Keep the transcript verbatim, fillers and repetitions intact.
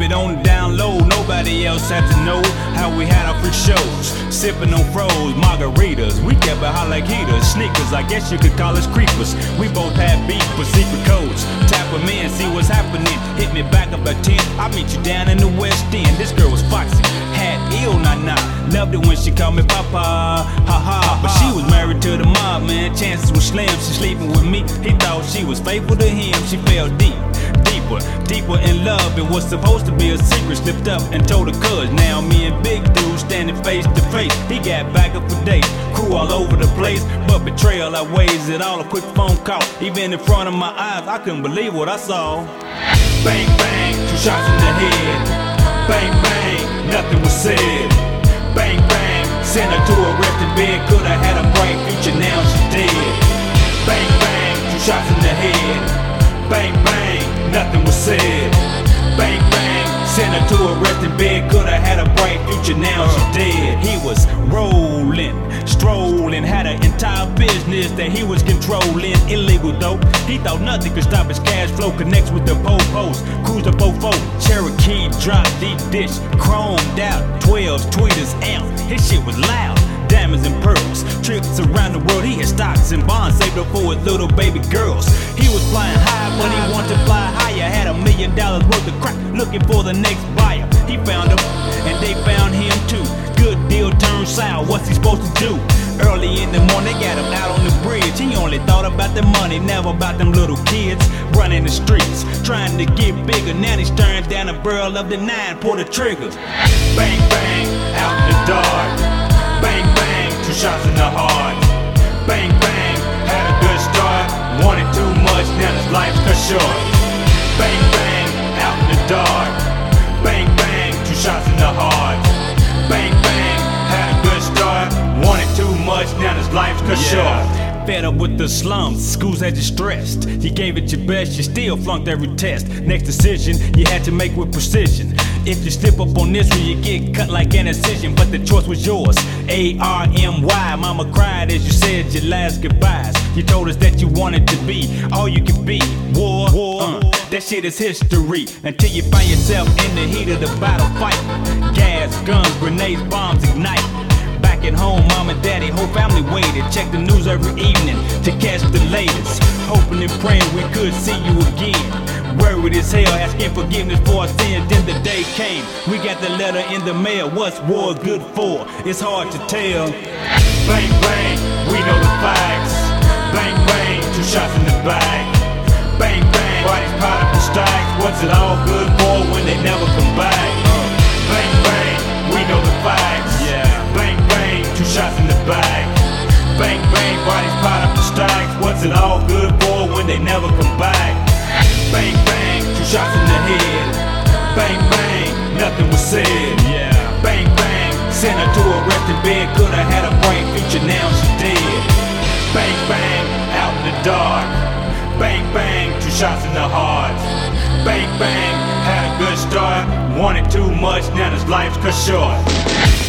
it on the down low. Nobody else had to know how we had our free shows. Sipping on froze margaritas, we kept it hot like heaters. Sneakers, I guess you could call us creepers. We both had beef for secret codes. Tap them in, see what's happening. Hit me back up at ten, I'll meet you down in the West End. This girl was foxy, had ill nah-nah. Loved it when she called me Papa, ha-ha. But she was married to the mob, man, chances were slim. She sleeping with me, he thought she was faithful to him. She fell deep, deeper, deeper in love. It was supposed to be a secret, slipped up and told her cuz. Now me and Big Dude standing face to face. He got back up for days, crew all over the place. But betrayal outweighs it all, a quick phone call. Even in front of my eyes, I couldn't believe what I saw. Bang, bang, two shots in the head. Bang, bang, nothing was said. Bang, bang, sent her to a resting bed. Could've had a bright future, now she's dead. Bang, bang, two shots in the head. Bang, bang, nothing was said. Bang, bang, sent her to a resting bed. Could've had a bright future, now she's dead. He was rolling, strolling, had an entire business that he was controlling. Illegal though, he thought nothing could stop his cash flow. Connects with the po-pos, cruise the fofo. Cherokee, drop, deep dish, chromed out, twelves, tweeters, amp. His shit was loud. Diamonds and pearls, trips around the world. He had stocks and bonds saved up for his little baby girls. He was flying high, but he wanted to fly higher. Had a million dollars worth of crack, looking for the next buyer. He found them, and they found him too. Good deal turned sour, what's he supposed to do? Early in the morning, they got him out on the bridge. He only thought about the money, never about them little kids running the streets, trying to get bigger. Now he's staring down a barrel of the nine, pull the trigger. Bang, bang, out in the dark. Bang, bang, two shots in the heart. Bang, bang, had a good start. Wanted too much, now his life's cut short. Bang, bang, out in the dark. Bang, bang, two shots in the heart. Bang, bang, had a good start. Wanted too much, now his life's cut yeah. short. Fed up with the slums, schools had you stressed. You gave it your best, you still flunked every test. Next decision, you had to make with precision. If you slip up on this one, you get cut like an incision. But the choice was yours, A R M Y. Mama cried as you said your last goodbyes. You told us that you wanted to be all you could be. War, war, uh, that shit is history. Until you find yourself in the heat of the battle fight. Gas, guns, grenades, bombs ignite. Back at home, mom and daddy, whole family waited. Check the news every evening to catch the latest. Hoping and praying we could see you again. Worried as hell, asking forgiveness for our sins. Then the day came, we got the letter in the mail. What's war good for? It's hard to tell. Bang, bang, we know the facts. Bang, bang, two shots in the back. Bang, bang, bodies piled up in stacks. What's it all good for when they never come back? Bang, bang, we know the facts. Yeah. Bang, bang, two shots in the back. Bang, bang, bodies piled up in stacks. What's it all good for when they never come back? Bang, bang, two shots in the head. Bang, bang, nothing was said. Yeah. Bang, bang, sent her to a resting bed. Could've had a bright future, now she's dead. Bang, bang, out in the dark. Bang, bang, two shots in the heart. Bang, bang, had a good start. Wanted too much, now his life's cut short.